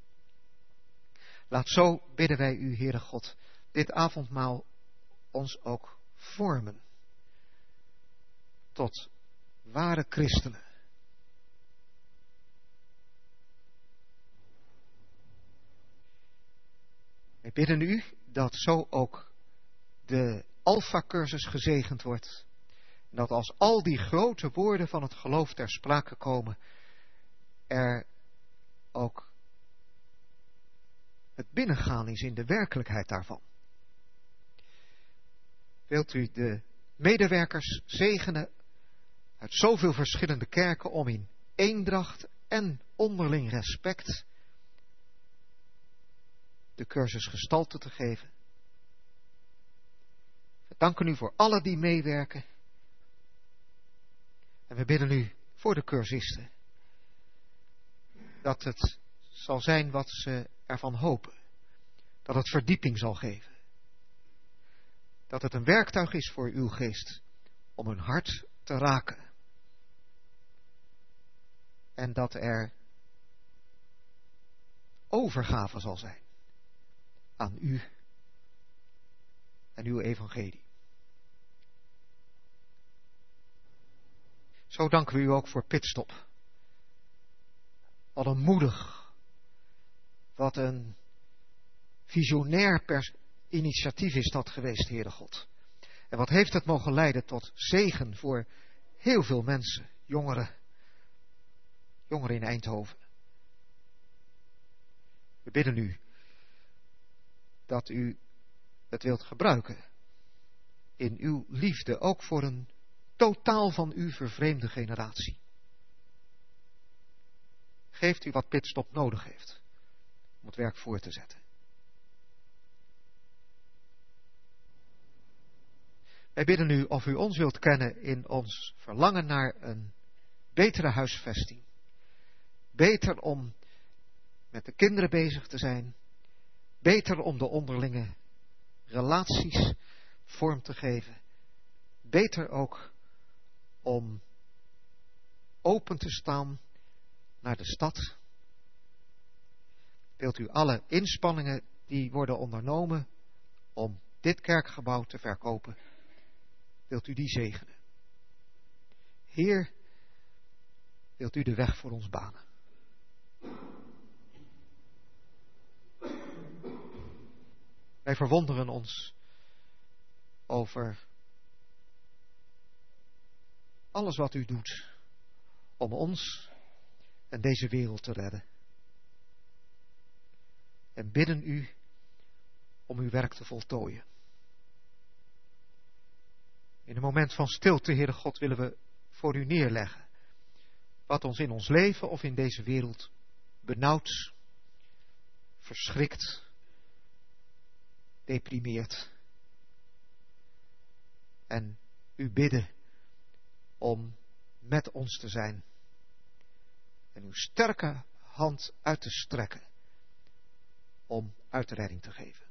Laat zo, bidden wij U, Heere God, dit avondmaal ons ook vormen tot ware christenen. Wij bidden U dat zo ook de Alpha-cursus gezegend wordt. En dat als al die grote woorden van het geloof ter sprake komen, er ook het binnengaan is in de werkelijkheid daarvan. Wilt u de medewerkers zegenen uit zoveel verschillende kerken om in eendracht en onderling respect de cursus gestalte te geven. We danken u voor allen die meewerken. En we bidden u voor de cursisten dat het zal zijn wat ze ervan hopen. Dat het verdieping zal geven. Dat het een werktuig is voor uw geest om hun hart te raken. En dat er overgave zal zijn aan u en uw evangelie. Zo danken we u ook voor Pitstop. Wat een moedig, wat een visionair initiatief is dat geweest, Heere God. En wat heeft het mogen leiden tot zegen voor heel veel mensen, jongeren in Eindhoven. We bidden u dat u het wilt gebruiken in uw liefde, ook voor een totaal van u vervreemde generatie. Geeft u wat Pitstop nodig heeft om het werk voor te zetten. Wij bidden u of u ons wilt kennen in ons verlangen naar een betere huisvesting. Beter om met de kinderen bezig te zijn. Beter om de onderlinge relaties vorm te geven. Beter ook om open te staan naar de stad. Wilt u alle inspanningen die worden ondernomen om dit kerkgebouw te verkopen, wilt u die zegenen. Heer, wilt u de weg voor ons banen. Wij verwonderen ons over alles wat u doet om ons en deze wereld te redden. En bidden u om uw werk te voltooien. In een moment van stilte, Heere God, willen we voor u neerleggen wat ons in ons leven of in deze wereld benauwt, verschrikt, deprimeert. En u bidden om met ons te zijn en uw sterke hand uit te strekken om uitredding te geven.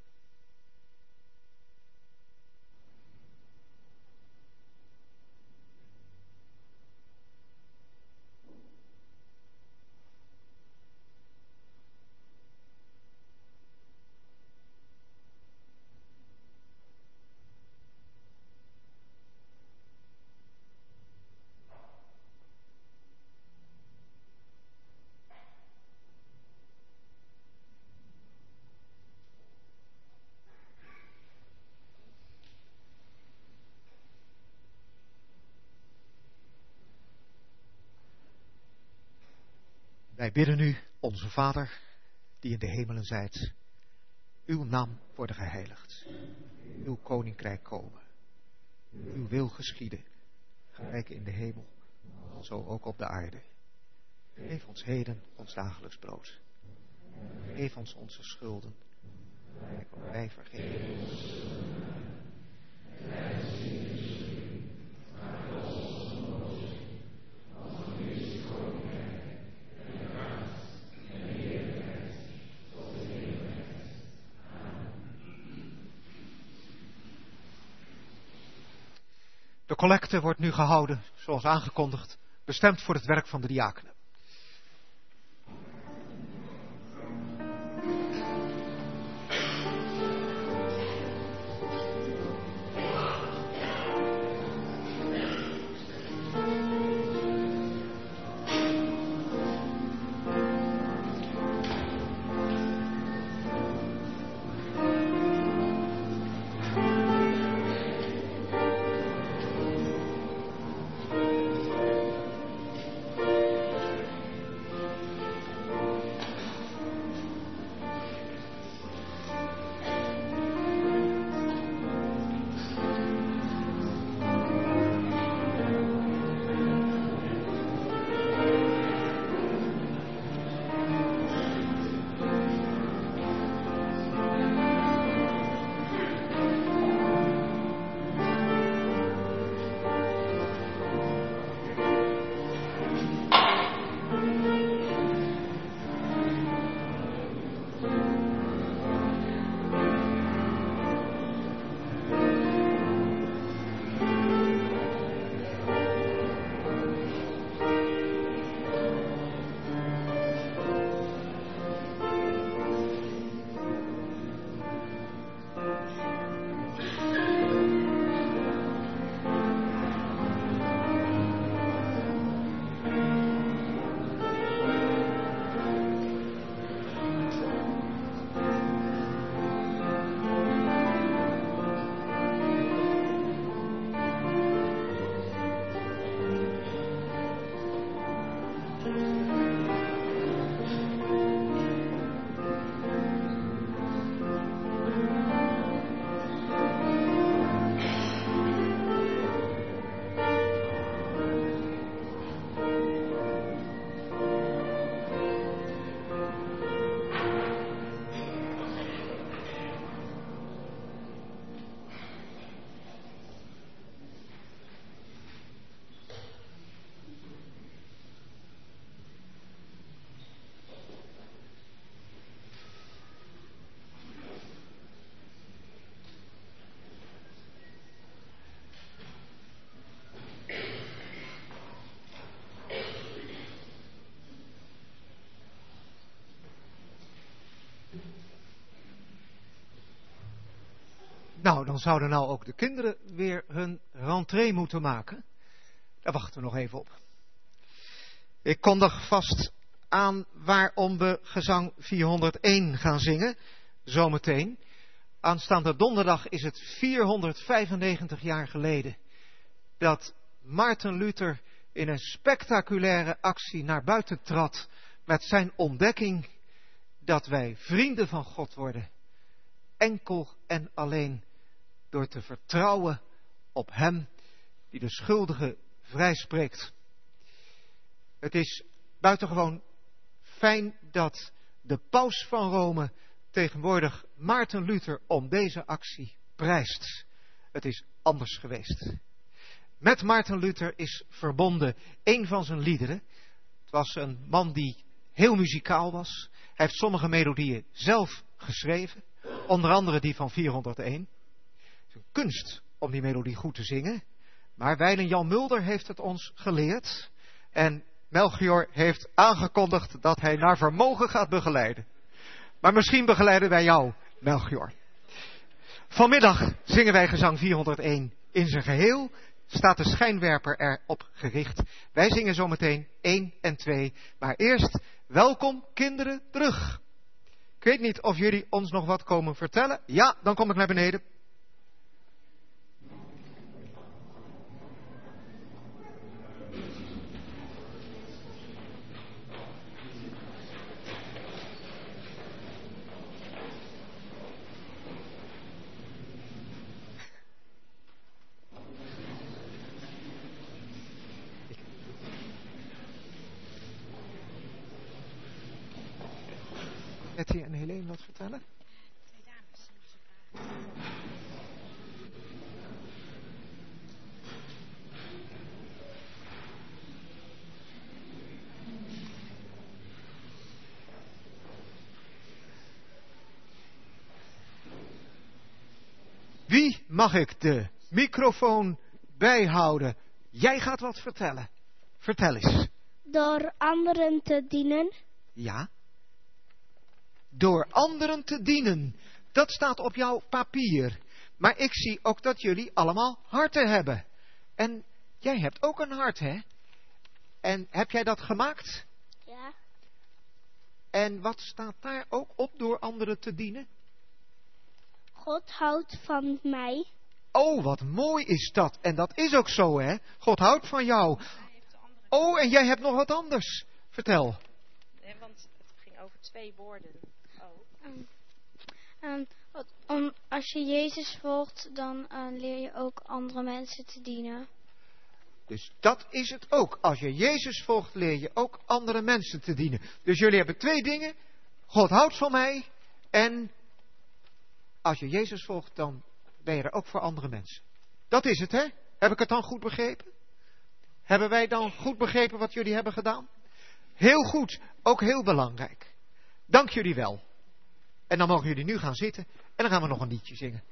Wij bidden u, onze Vader, die in de hemelen zijt. Uw naam worden geheiligd. Uw koninkrijk komen. Uw wil geschieden, gelijk in de hemel, zo ook op de aarde. Geef ons heden ons dagelijks brood. Geef ons onze schulden, gelijk ook wij vergeven. De collecte wordt nu gehouden, zoals aangekondigd, bestemd voor het werk van de diakenen. Nou, dan zouden nou ook de kinderen weer hun rentrée moeten maken. Daar wachten we nog even op. Ik kondig vast aan waarom we gezang 401 gaan zingen. Zometeen. Aanstaande donderdag is het 495 jaar geleden dat Maarten Luther in een spectaculaire actie naar buiten trad met zijn ontdekking dat wij vrienden van God worden. Enkel en alleen door te vertrouwen op Hem die de schuldige vrijspreekt. Het is buitengewoon fijn dat de paus van Rome tegenwoordig Maarten Luther om deze actie prijst. Het is anders geweest. Met Maarten Luther is verbonden een van zijn liederen. Het was een man die heel muzikaal was. Hij heeft sommige melodieën zelf geschreven. Onder andere die van 401. Het is een kunst om die melodie goed te zingen. Maar wijlen Jan Mulder heeft het ons geleerd. En Melchior heeft aangekondigd dat hij naar vermogen gaat begeleiden. Maar misschien begeleiden wij jou, Melchior. Vanmiddag zingen wij gezang 401 in zijn geheel. Staat de schijnwerper erop gericht. Wij zingen zometeen 1 en 2. Maar eerst, welkom kinderen terug. Ik weet niet of jullie ons nog wat komen vertellen. Ja, dan kom ik naar beneden. Etty en Helene wat vertellen? Wie mag ik de microfoon bijhouden? Jij gaat wat vertellen. Vertel eens. Door anderen te dienen. Ja. Door anderen te dienen. Dat staat op jouw papier. Maar ik zie ook dat jullie allemaal harten hebben. En jij hebt ook een hart, hè? En heb jij dat gemaakt? Ja. En wat staat daar ook op door anderen te dienen? God houdt van mij. Oh, wat mooi is dat. En dat is ook zo, hè? God houdt van jou. Oh, en jij hebt nog wat anders. Vertel. Nee, want het ging over 2 woorden. Als je Jezus volgt, dan leer je ook andere mensen te dienen. Dus dat is het ook. Als je Jezus volgt, leer je ook andere mensen te dienen. Dus jullie hebben 2 dingen. God houdt van mij. En als je Jezus volgt, dan ben je er ook voor andere mensen. Dat is het, hè? Heb ik het dan goed begrepen? Hebben wij dan goed begrepen wat jullie hebben gedaan? Heel goed. Ook heel belangrijk. Dank jullie wel. En dan mogen jullie nu gaan zitten. En dan gaan we nog een liedje zingen.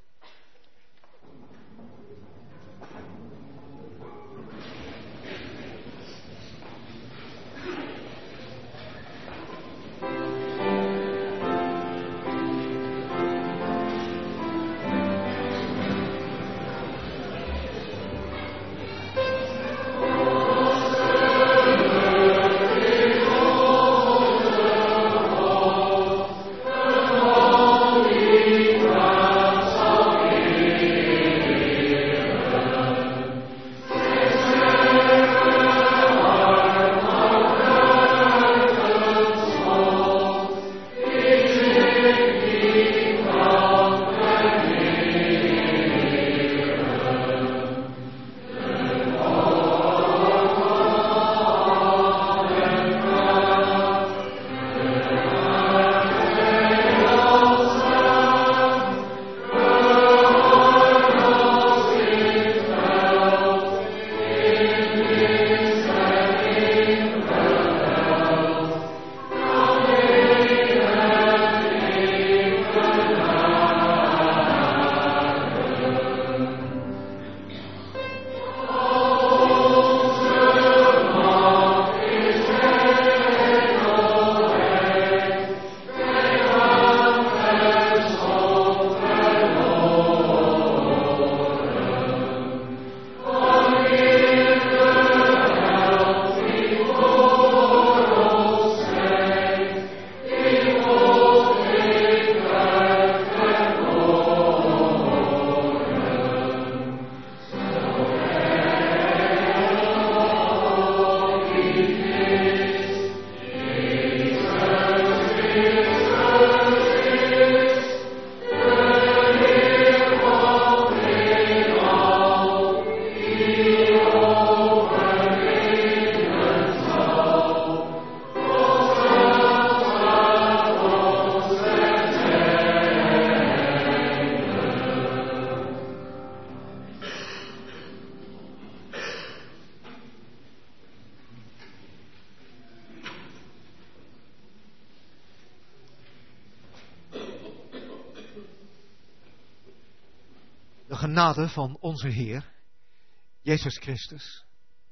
De genade van onze Heer, Jezus Christus,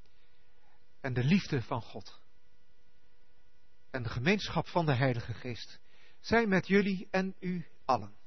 en de liefde van God, en de gemeenschap van de Heilige Geest, zijn met jullie en u allen.